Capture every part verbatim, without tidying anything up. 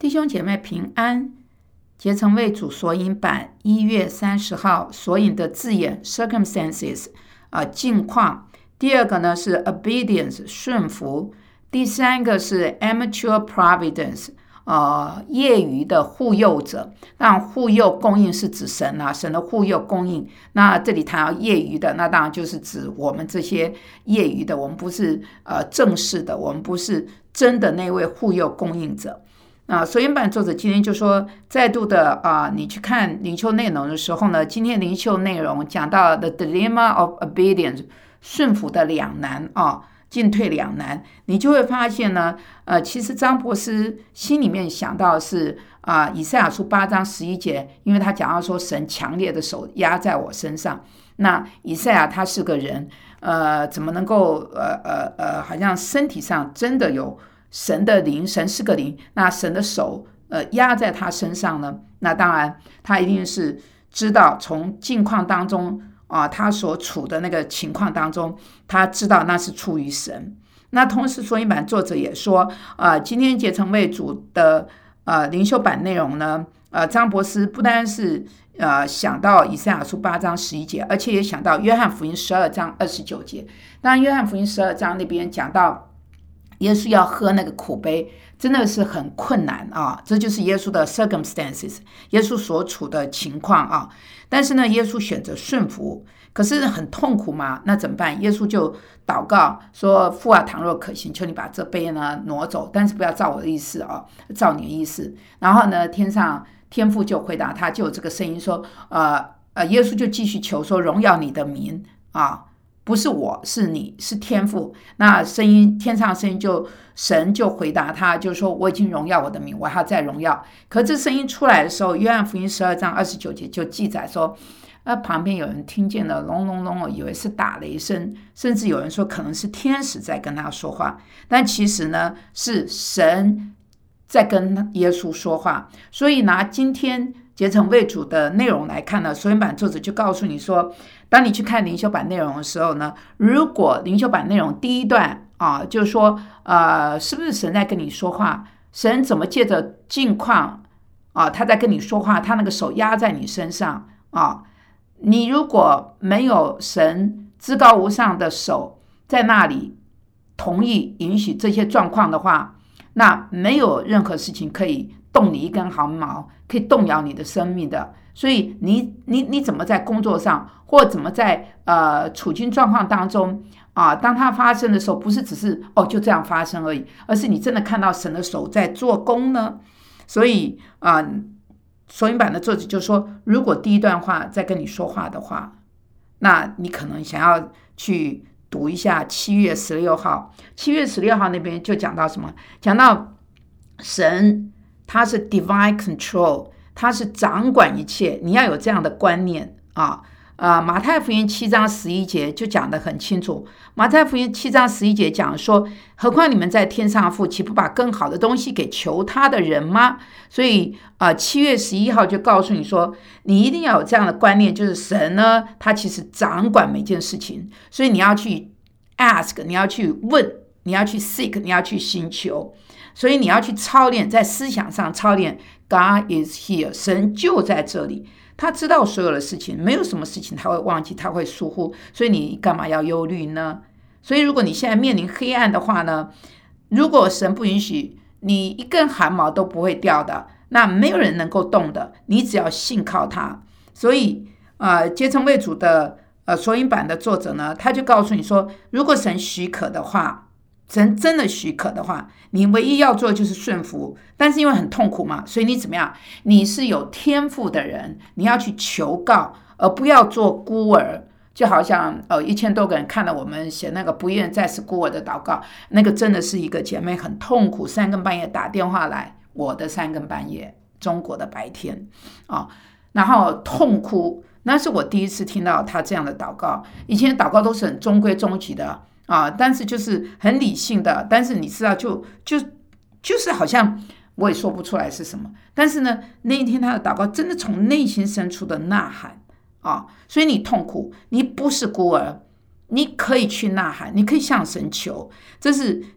弟兄姐妹平安。结成为主索引版一月三十号索引的字眼 circumstances 啊、呃、境况。第二个呢是 obedience 顺服。第三个是 amateur providence 呃业余的护佑者。那护佑供应是指神啊，神的护佑供应。那这里谈到业余的，那当然就是指我们这些业余的，我们不是呃正式的，我们不是真的那位护佑供应者。啊，索引版作者今天就说，再度的啊，你去看灵修内容的时候呢，今天灵修内容讲到 the dilemma of obedience 顺服的两难啊，进退两难，你就会发现呢，呃，其实张博士心里面想到的是啊，以赛亚书八章十一节，因为他讲到说神强烈的手压在我身上，那以赛亚他是个人，呃，怎么能够呃呃呃，好像身体上真的有神的灵，神是个灵，那神的手呃压在他身上呢？那当然，他一定是知道从境况当中啊，他所处的那个情况当中，他知道那是出于神。那同时，索引版作者也说，呃，今天结成为主的呃灵修版内容呢，呃，张博士不单是呃想到以赛亚书八章十一节，而且也想到约翰福音十二章二十九节。当然，约翰福音十二章那边讲到耶稣要喝那个苦杯，真的是很困难啊！这就是耶稣的 circumstances， 耶稣所处的情况啊。但是呢，耶稣选择顺服，可是很痛苦嘛，那怎么办？耶稣就祷告说：“父啊，倘若可行，求你把这杯呢挪走，但是不要照我的意思啊，照你的意思。”然后呢，天上天父就回答他，就有这个声音说：“呃呃，耶稣就继续求说，荣耀你的名啊。”不是我，是你，是天父。那声音，天上声音就神就回答他，就说我已经荣耀我的名，我还要再荣耀。可这声音出来的时候，约翰福音十二章二十九节就记载说，呃，旁边有人听见了隆隆隆，以为是打雷声，甚至有人说可能是天使在跟他说话，但其实呢是神在跟耶稣说话。所以拿今天结成为主的内容来看呢，索引版作者就告诉你说，当你去看灵修版内容的时候呢，如果灵修版内容第一段啊，就是说呃，是不是神在跟你说话？神怎么借着境况啊，他在跟你说话，他那个手压在你身上啊，你如果没有神至高无上的手在那里同意允许这些状况的话，那没有任何事情可以动你一根毫毛，可以动摇你的生命的。所以你你你怎么在工作上，或怎么在呃处境状况当中啊，当它发生的时候，不是只是哦就这样发生而已，而是你真的看到神的手在做工呢？所以啊，索引版的作者就说，如果第一段话在跟你说话的话，那你可能想要去读一下七月十六号，七月十六号那边就讲到什么？讲到神他是 divine control。他是掌管一切，你要有这样的观念啊！呃，马太福音七章十一节就讲得很清楚。马太福音七章十一节讲说，何况你们在天上的父，岂不把更好的东西给求他的人吗？所以呃，七月十一号就告诉你说，你一定要有这样的观念，就是神呢，他其实掌管每件事情，所以你要去 ask， 你要去问，你要去 seek， 你要去寻求。所以你要去操练，在思想上操练 God is here， 神就在这里，他知道所有的事情，没有什么事情他会忘记，他会疏忽，所以你干嘛要忧虑呢？所以如果你现在面临黑暗的话呢，如果神不允许，你一根汗毛都不会掉的，那没有人能够动的，你只要信靠他。所以呃，结成为主的呃索引版的作者呢，他就告诉你说，如果神许可的话，神真的许可的话，你唯一要做的就是顺服，但是因为很痛苦嘛，所以你怎么样？你是有天赋的人，你要去求告，而不要做孤儿。就好像呃一千多个人看了我们写那个不愿再是孤儿的祷告，那个真的是一个姐妹很痛苦，三更半夜打电话来，我的三更半夜，中国的白天啊，然后痛哭。那是我第一次听到他这样的祷告，以前的祷告都是很中规中矩的。啊，但是就是很理性的，但是你知道就就就是好像我也说不出来是什么，但是呢，那一天他的祷告真的从内心深处的呐喊啊，所以你痛苦，你不是孤儿，你可以去呐喊，你可以向神求，这是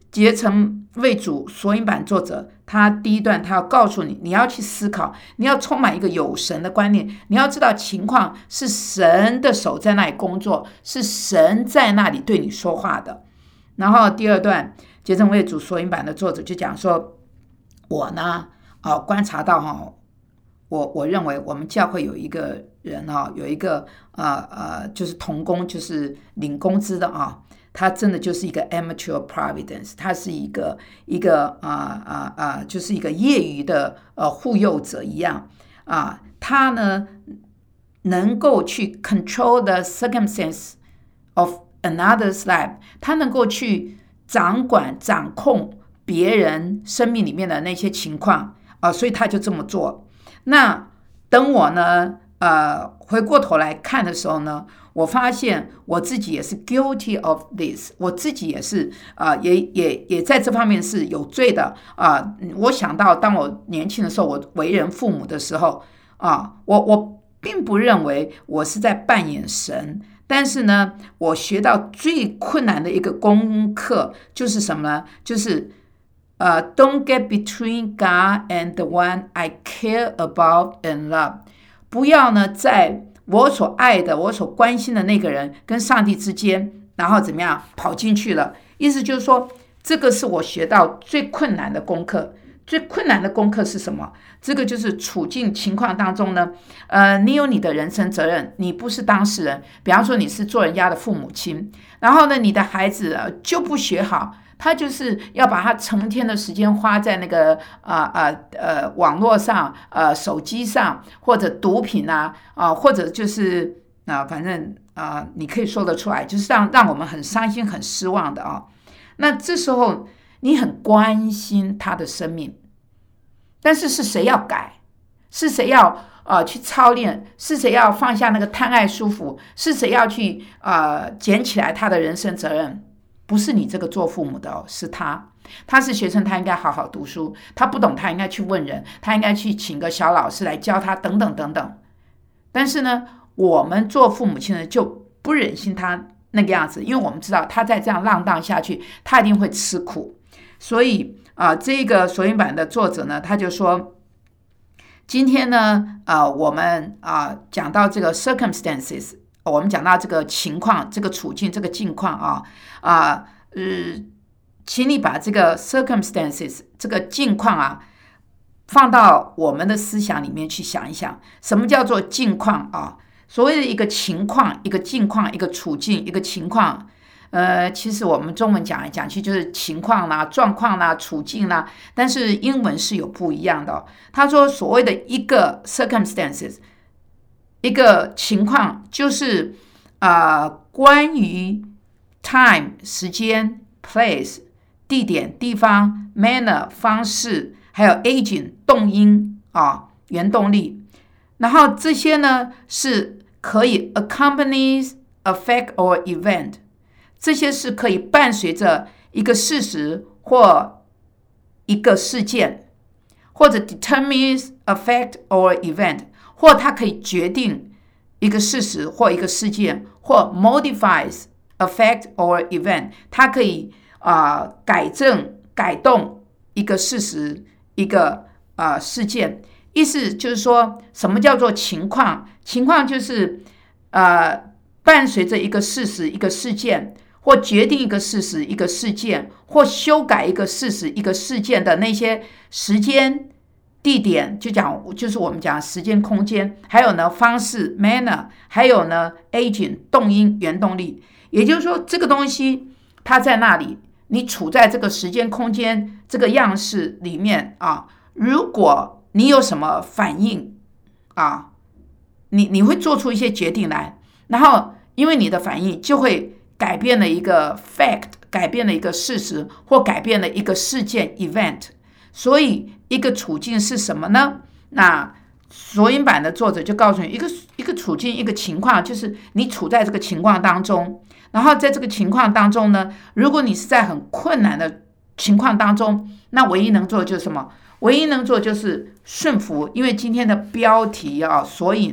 结成为主索引版作者，他第一段他要告诉你，你要去思考，你要充满一个有神的观念，你要知道情况是神的手在那里工作，是神在那里对你说话的。然后第二段结成为主索引版的作者就讲说，我呢、呃、观察到哈，我我认为我们教会有一个人哈，有一个呃呃就是同工，就是领工资的啊。他真的就是一个 amateur providence， 他是一个一个啊啊啊，就是一个业余的呃护佑者一样啊。他呢能够去 control the circumstance of another's life， 他能够去掌管掌控别人生命里面的那些情况啊，所以他就这么做。那等我呢呃回过头来看的时候呢，我发现我自己也是 guilty of this， 我自己也是啊、呃，也也也在这方面是有罪的啊、呃。我想到当我年轻的时候，我为人父母的时候啊、呃，我我并不认为我是在扮演神，但是呢，我学到最困难的一个功课就是什么呢？就是呃 ，don't get between God and the one I care about and love， 不要呢在我所爱的我所关心的那个人跟上帝之间，然后怎么样跑进去了。意思就是说，这个是我学到最困难的功课。最困难的功课是什么？这个就是处境情况当中呢，呃，你有你的人生责任，你不是当事人。比方说你是做人家的父母亲，然后呢你的孩子、呃、就不学好，他就是要把他成天的时间花在那个啊啊 呃, 呃网络上、呃手机上，或者毒品啊啊、呃，或者就是啊、呃、反正啊、呃、你可以说得出来，就是让让我们很伤心、很失望的啊、哦。那这时候你很关心他的生命，但是是谁要改？是谁要呃去操练？是谁要放下那个贪爱舒服？是谁要去呃捡起来他的人生责任？不是你这个做父母的哦，是他。他是学生，他应该好好读书。他不懂，他应该去问人，他应该去请个小老师来教他，等等等等。但是呢，我们做父母亲的就不忍心他那个样子，因为我们知道他再这样浪荡下去，他一定会吃苦。所以啊、呃，这个索引版的作者呢，他就说，今天呢，啊、呃，我们啊、呃、讲到这个 circumstances， 我们讲到这个情况、这个处境、这个境况啊啊呃，请你把这个 circumstances 这个境况啊，放到我们的思想里面去想一想，什么叫做境况啊？所谓的一个情况、一个境况、一个处境、一个情况。呃，其实我们中文讲来讲去就是情况啦、状况啦、处境啦，但是英文是有不一样的哦。他说，所谓的一个 circumstances， 一个情况就是啊、呃，关于 time 时间、place 地点、地方、manner 方式，还有 agent 动因啊、原动力，然后这些呢是可以 accompany affect or event。这些是可以伴随着一个事实或一个事件，或者 determines affect or event， 或它可以决定一个事实或一个事件，或 modifies affect or event， 它可以、呃、改正改动一个事实一个、呃、事件。意思就是说，什么叫做情况？情况就是、呃、伴随着一个事实一个事件，或决定一个事实一个事件，或修改一个事实一个事件的那些时间地点，就讲就是我们讲时间空间，还有呢方式 manner， 还有呢 agent 动因原动力。也就是说，这个东西它在那里，你处在这个时间空间这个样式里面啊，如果你有什么反应啊，你你会做出一些决定来，然后因为你的反应就会改变了一个 fact， 改变了一个事实，或改变了一个事件 event。 所以一个处境是什么呢？那索引版的作者就告诉你，一个一个处境一个情况，就是你处在这个情况当中，然后在这个情况当中呢，如果你是在很困难的情况当中，那唯一能做的就是什么？唯一能做就是顺服。因为今天的标题啊，索引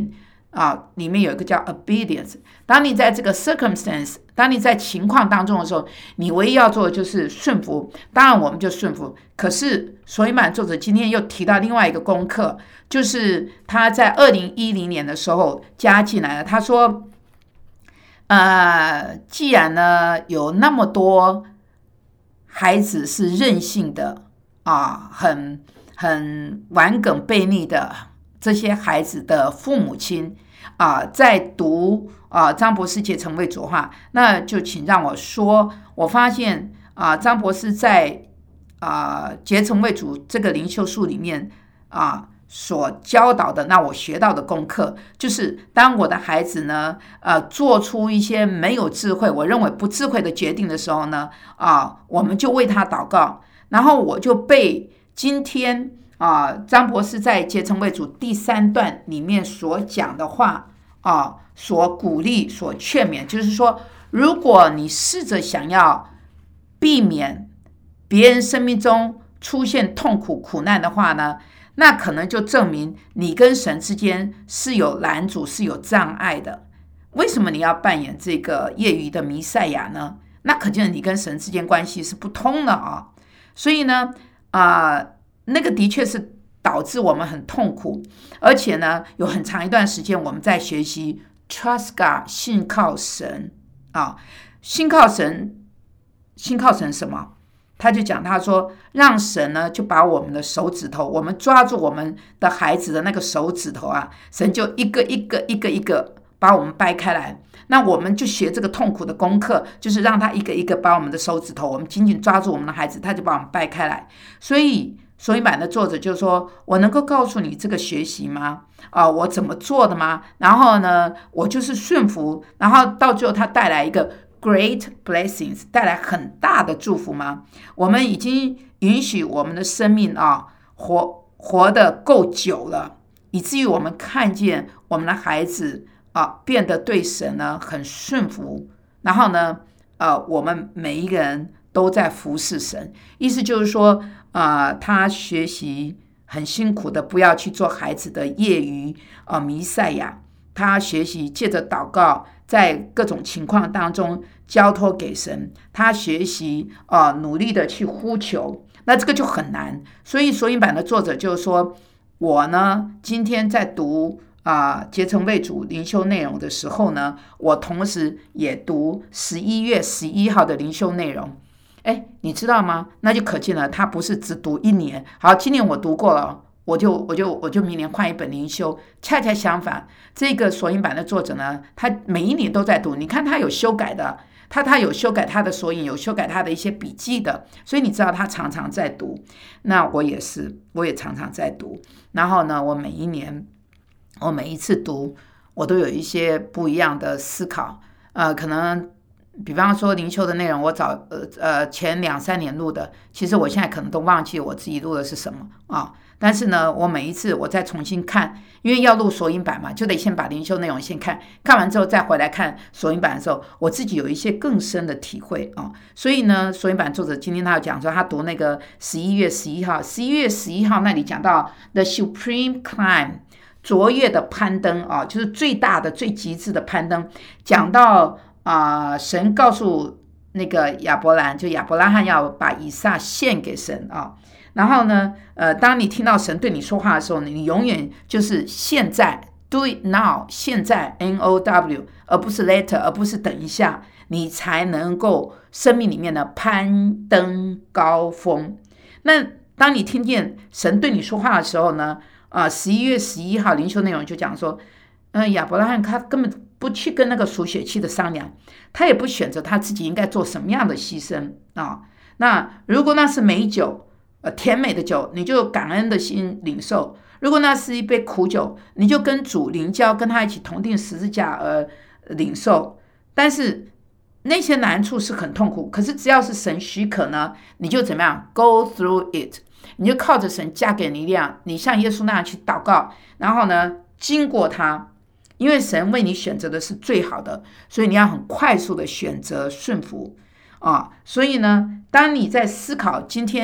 啊，里面有一个叫 obedience。当你在这个 circumstance， 当你在情况当中的时候，你唯一要做的就是顺服。当然，我们就顺服。可是索因版作者今天又提到另外一个功课，就是他在二零一零年的时候加进来了。他说，呃，既然呢有那么多孩子是任性的啊，很很顽梗悖逆的这些孩子的父母亲啊，在读啊张博士结成为主的话，那就请让我说，我发现啊张博士在啊结成为主这个灵修书里面啊所教导的，那我学到的功课就是，当我的孩子呢，呃，做出一些没有智慧，我认为不智慧的决定的时候呢，啊，我们就为他祷告，然后我就被今天啊张博士在结成为主第三段里面所讲的话啊，所鼓励、所劝勉，就是说，如果你试着想要避免别人生命中出现痛苦、苦难的话呢，那可能就证明你跟神之间是有拦阻、是有障碍的。为什么你要扮演这个业余的弥赛亚呢？那可见你跟神之间关系是不通的啊。所以呢，啊、呃，那个的确是导致我们很痛苦，而且呢，有很长一段时间我们在学习 trust God， 信靠神啊，信靠神，信靠神什么？他就讲，他说让神呢就把我们的手指头，我们抓住我们的孩子的那个手指头啊，神就一个一个一个一个把我们掰开来。那我们就学这个痛苦的功课，就是让他一个一个把我们的手指头，我们紧紧抓住我们的孩子，他就把我们掰开来。所以索引版的作者就说，我能够告诉你这个学习吗？啊、呃，我怎么做的吗？然后呢，我就是顺服，然后到最后他带来一个Great blessings， 带来很大的祝福吗？我们已经允许我们的生命啊活活得够久了，以至于我们看见我们的孩子啊变得对神呢很顺服，然后呢，呃，我们每一个人都在服侍神。意思就是说，啊、呃，他学习很辛苦的，不要去做孩子的业余啊、呃、弥赛亚。他学习借着祷告，在各种情况当中交托给神，他学习呃努力的去呼求，那这个就很难。所以索引版的作者就说，我呢今天在读啊、呃、结成为主灵修内容的时候呢，我同时也读十一月十一号的灵修内容。哎，你知道吗？那就可见了，他不是只读一年。好，今年我读过了。我就我就我就明年换一本灵修，恰恰相反，这个索引版的作者呢，他每一年都在读。你看他有修改的，他他有修改他的索引，有修改他的一些笔记的，所以你知道他常常在读。那我也是，我也常常在读。然后呢，我每一年，我每一次读，我都有一些不一样的思考。呃，可能比方说灵修的内容，我早呃呃前两三年录的，其实我现在可能都忘记我自己录的是什么啊。但是呢，我每一次我再重新看，因为要录索引版嘛，就得先把灵修内容先看，看完之后再回来看索引版的时候，我自己有一些更深的体会啊。所以呢，索引版作者今天他有讲说，他读那个十一月十一号，十一月十一号那里讲到 The Supreme Climb， 卓越的攀登啊，就是最大的、最极致的攀登，讲到啊、呃，神告诉那个亚伯兰，就亚伯拉罕要把以撒献给神啊。然后呢，呃，当你听到神对你说话的时候，你永远就是现在 ，do it now， 现在 N O W， 而不是 later， 而不是等一下，你才能够生命里面的攀登高峰。那当你听见神对你说话的时候呢，啊、呃，十一月十一号灵修内容就讲说，嗯、呃，亚伯拉罕他根本不去跟那个属血气的商量，他也不选择他自己应该做什么样的牺牲啊。那如果那是美酒，呃，甜美的酒，你就感恩的心领受；如果那是一杯苦酒，你就跟主灵交，跟他一起同定十字架而领受。但是那些难处是很痛苦，可是只要是神许可呢，你就怎么样 go through it， 你就靠着神加给你力量，你像耶稣那样去祷告，然后呢，经过他，因为神为你选择的是最好的，所以你要很快速的选择顺服啊。所以呢，当你在思考今天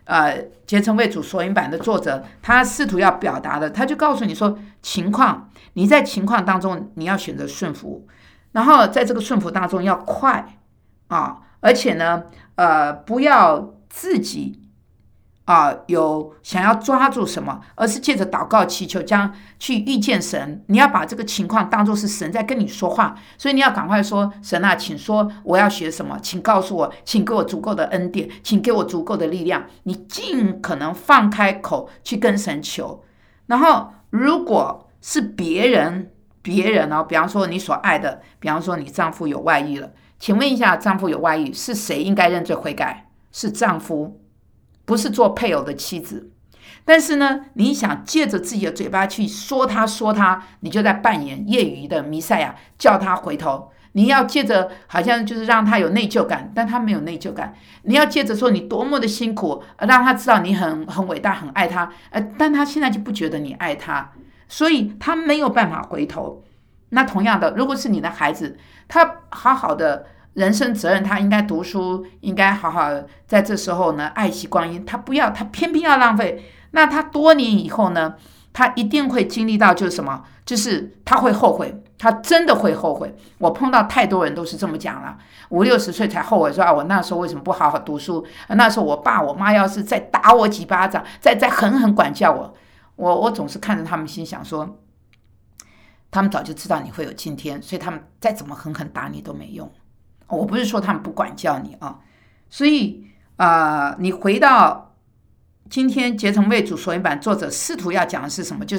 呃结成为主索引版的作者，他试图要表达的，他就告诉你说，情况你在情况当中你要选择顺服，然后在这个顺服当中要快啊，而且呢，呃，不要自己啊，有想要抓住什么，而是借着祷告祈求，将去遇见神。你要把这个情况当作是神在跟你说话，所以你要赶快说：神啊，请说我要学什么，请告诉我，请给我足够的恩典，请给我足够的力量。你尽可能放开口去跟神求。然后，如果是别人，别人哦，比方说你所爱的，比方说你丈夫有外遇了，请问一下，丈夫有外遇，是谁应该认罪悔改？是丈夫。不是做配偶的妻子，但是呢，你想借着自己的嘴巴去说他说他，你就在扮演业余的弥赛亚，叫他回头。你要借着好像就是让他有内疚感，但他没有内疚感。你要借着说你多么的辛苦，让他知道你很很伟大，很爱他，呃，但他现在就不觉得你爱他，所以他没有办法回头。那同样的，如果是你的孩子，他好好的人生责任，他应该读书，应该好好在这时候呢爱惜光阴，他不要，他偏偏要浪费。那他多年以后呢，他一定会经历到就是什么，就是他会后悔，他真的会后悔。我碰到太多人都是这么讲了，五六十岁才后悔说啊，我那时候为什么不好好读书？那时候我爸我妈要是再打我几巴掌，再再狠狠管教我，我我总是看着他们，心想说，他们早就知道你会有今天，所以他们再怎么狠狠打你都没用。我不是说他们不管教你啊，所以啊、呃，你回到今天结成为主索引版作者试图要讲的是什么？就是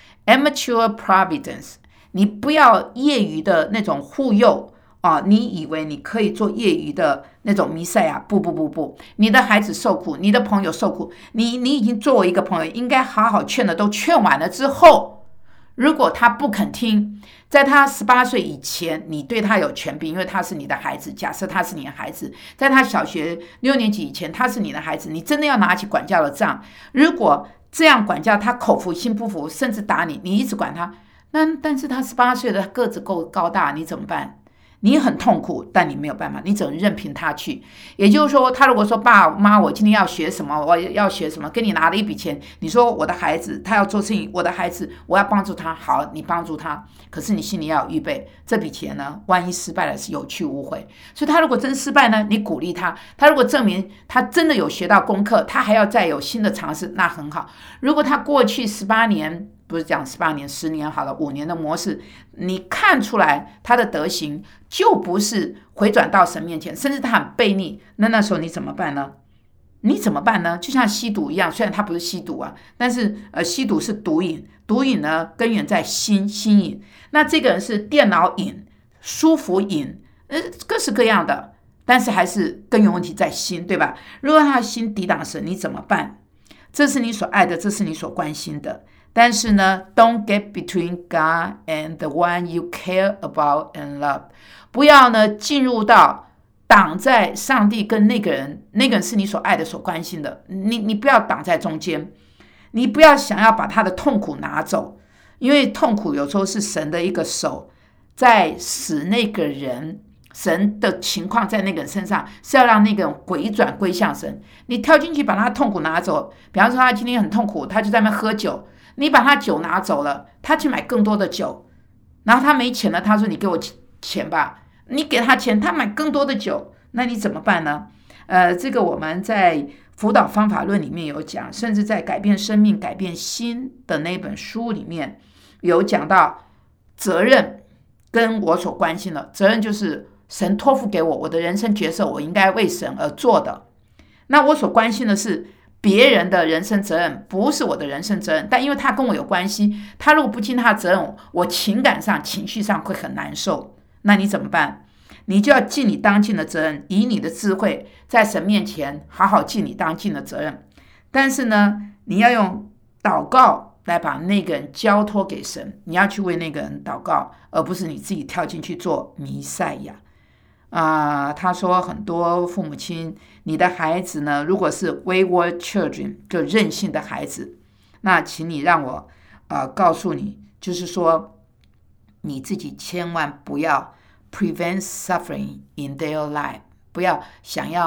amateur providence， 你不要业余的那种护佑啊，你以为你可以做业余的那种弥赛亚？不不不不，你的孩子受苦，你的朋友受苦，你你已经作为一个朋友，应该好好劝的都劝完了之后，如果他不肯听，在他十八岁以前，你对他有权柄，因为他是你的孩子。假设他是你的孩子，在他小学六年级以前，他是你的孩子，你真的要拿起管教的杖。如果这样管教他口服心不服，甚至打你，你一直管他，那但是他十八岁的个子够高大，你怎么办？你很痛苦，但你没有办法，你只能任凭他去。也就是说，他如果说爸妈，我今天要学什么，我要学什么，跟你拿了一笔钱，你说我的孩子他要做事情，我的孩子我要帮助他，好，你帮助他，可是你心里要有预备，这笔钱呢，万一失败了是有去无回。所以他如果真失败呢，你鼓励他；他如果证明他真的有学到功课，他还要再有新的尝试，那很好。如果他过去十八年，不是讲十八年、十年好了，五年的模式，你看出来他的德行就不是回转到神面前，甚至他很悖逆，那那时候你怎么办呢？你怎么办呢？就像吸毒一样，虽然他不是吸毒啊，但是呃，吸毒是毒瘾，毒瘾呢根源在心心瘾。那这个人是电脑瘾、舒服瘾，呃，各式各样的，但是还是根源问题在心，对吧？如果他的心抵挡神，你怎么办？这是你所爱的，这是你所关心的。但是呢 ，Don't get between God and the one you care about and love。不要呢进入到挡在上帝跟那个人，那个人是你所爱的、所关心的。你你不要挡在中间，你不要想要把他的痛苦拿走，因为痛苦有时候是神的一个手在使那个人。神的情况在那个人身上是要让那个人回转归向神。你跳进去把他痛苦拿走，比方说他今天很痛苦，他就在那边喝酒，你把他酒拿走了，他去买更多的酒，然后他没钱了，他说你给我钱吧，你给他钱，他买更多的酒，那你怎么办呢？呃，这个我们在辅导方法论里面有讲，甚至在改变生命改变心的那本书里面有讲到责任跟我所关心的责任，就是神托付给我，我的人生角色我应该为神而做的。那我所关心的是别人的人生责任，不是我的人生责任，但因为他跟我有关系，他如果不尽他的责任，我情感上情绪上会很难受。那你怎么办？你就要尽你当尽的责任，以你的智慧在神面前好好尽你当尽的责任。但是呢，你要用祷告来把那个人交托给神，你要去为那个人祷告，而不是你自己跳进去做弥赛亚。啊、呃，他说很多父母亲，你的孩子呢，如果是 wayward children， 就任性的孩子，那请你让我呃告诉你，就是说你自己千万不要 prevent suffering in their life， 不要想要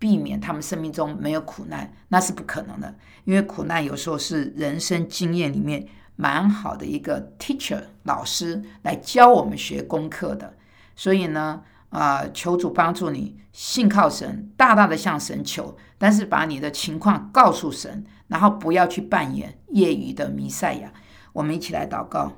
避免他们生命中没有苦难，那是不可能的，因为苦难有时候是人生经验里面蛮好的一个 teacher 老师来教我们学功课的。所以呢呃，求主帮助你信靠神，大大的向神求，但是把你的情况告诉神，然后不要去扮演业余的弥赛亚。我们一起来祷告。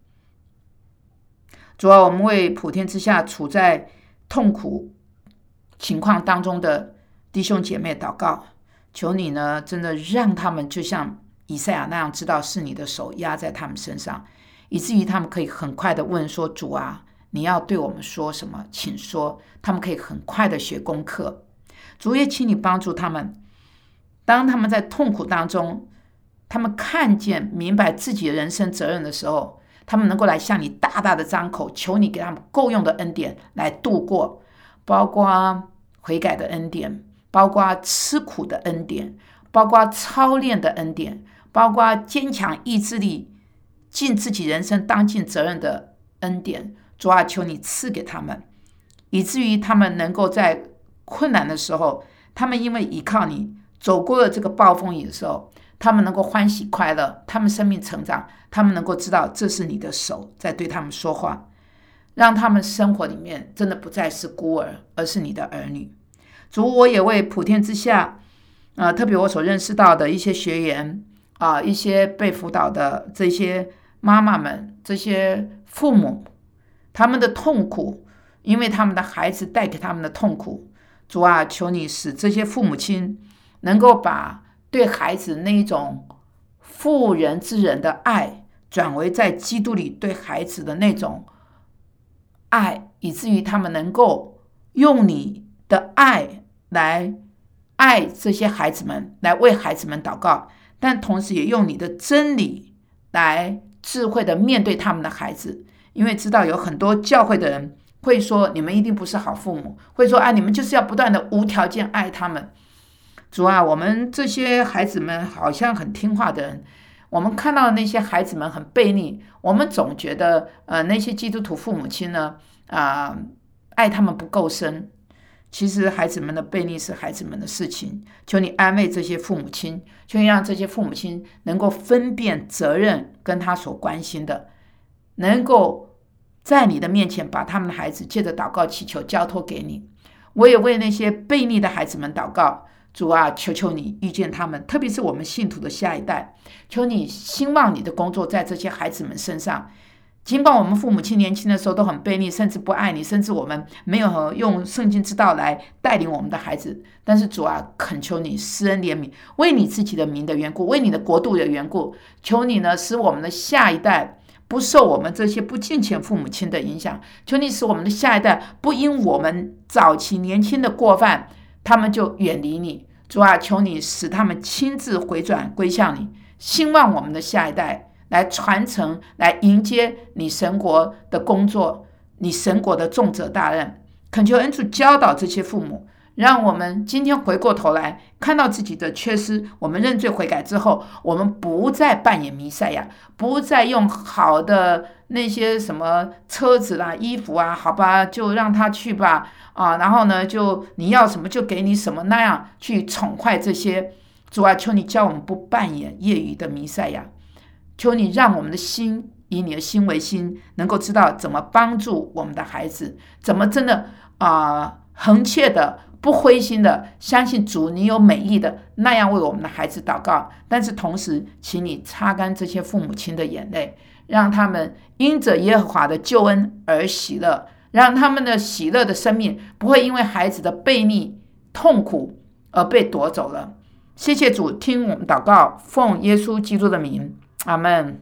主啊，我们为普天之下处在痛苦情况当中的弟兄姐妹祷告，求你呢真的让他们就像以赛亚那样，知道是你的手压在他们身上，以至于他们可以很快的问说，主啊，你要对我们说什么，请说。他们可以很快的学功课。主也请你帮助他们，当他们在痛苦当中，他们看见明白自己的人生责任的时候，他们能够来向你大大的张口，求你给他们够用的恩典来度过，包括悔改的恩典，包括吃苦的恩典，包括操练的恩典，包括坚强意志力尽自己人生当尽责任的恩典。主啊，求你赐给他们，以至于他们能够在困难的时候，他们因为依靠你走过了这个暴风雨的时候，他们能够欢喜快乐，他们生命成长，他们能够知道这是你的手在对他们说话，让他们生活里面真的不再是孤儿，而是你的儿女。主，我也为普天之下呃，特别我所认识到的一些学员啊、呃，一些被辅导的这些妈妈们，这些父母，他们的痛苦，因为他们的孩子带给他们的痛苦，主啊，求你使这些父母亲能够把对孩子那一种妇人之仁的爱转为在基督里对孩子的那种爱，以至于他们能够用你的爱来爱这些孩子们，来为孩子们祷告，但同时也用你的真理来智慧的面对他们的孩子。因为知道有很多教会的人会说，你们一定不是好父母，会说啊，你们就是要不断的无条件爱他们。主啊，我们这些孩子们好像很听话的人，我们看到那些孩子们很悖逆，我们总觉得呃那些基督徒父母亲呢啊、呃、爱他们不够深。其实孩子们的悖逆是孩子们的事情，求你安慰这些父母亲，求你让这些父母亲能够分辨责任跟他所关心的，能够在你的面前把他们的孩子借着祷告祈求交托给你。我也为那些悖逆的孩子们祷告，主啊，求求你遇见他们，特别是我们信徒的下一代，求你兴旺你的工作在这些孩子们身上。尽管我们父母亲年轻的时候都很悖逆，甚至不爱你，甚至我们没有用圣经之道来带领我们的孩子，但是主啊，恳求你施恩怜悯，为你自己的名的缘故，为你的国度的缘故，求你呢使我们的下一代不受我们这些不敬虔父母亲的影响，求你使我们的下一代不因我们早期年轻的过犯，他们就远离你。主啊，求你使他们亲自回转归向你，兴旺我们的下一代，来传承，来迎接你神国的工作，你神国的重责大任。恳求恩主教导这些父母，让我们今天回过头来看到自己的缺失，我们认罪悔改之后，我们不再扮演弥赛亚，不再用好的那些什么车子啦、衣服啊，好吧，就让他去吧啊，然后呢，就你要什么就给你什么，那样去宠坏这些。主啊，求你教我们不扮演业余的弥赛亚，求你让我们的心以你的心为心，能够知道怎么帮助我们的孩子，怎么真的啊、呃、恒切的不灰心的相信主你有美意的那样为我们的孩子祷告。但是同时请你擦干这些父母亲的眼泪，让他们因着耶和华的救恩而喜乐，让他们的喜乐的生命不会因为孩子的悖逆痛苦而被夺走了。谢谢主，听我们祷告，奉耶稣基督的名，阿们。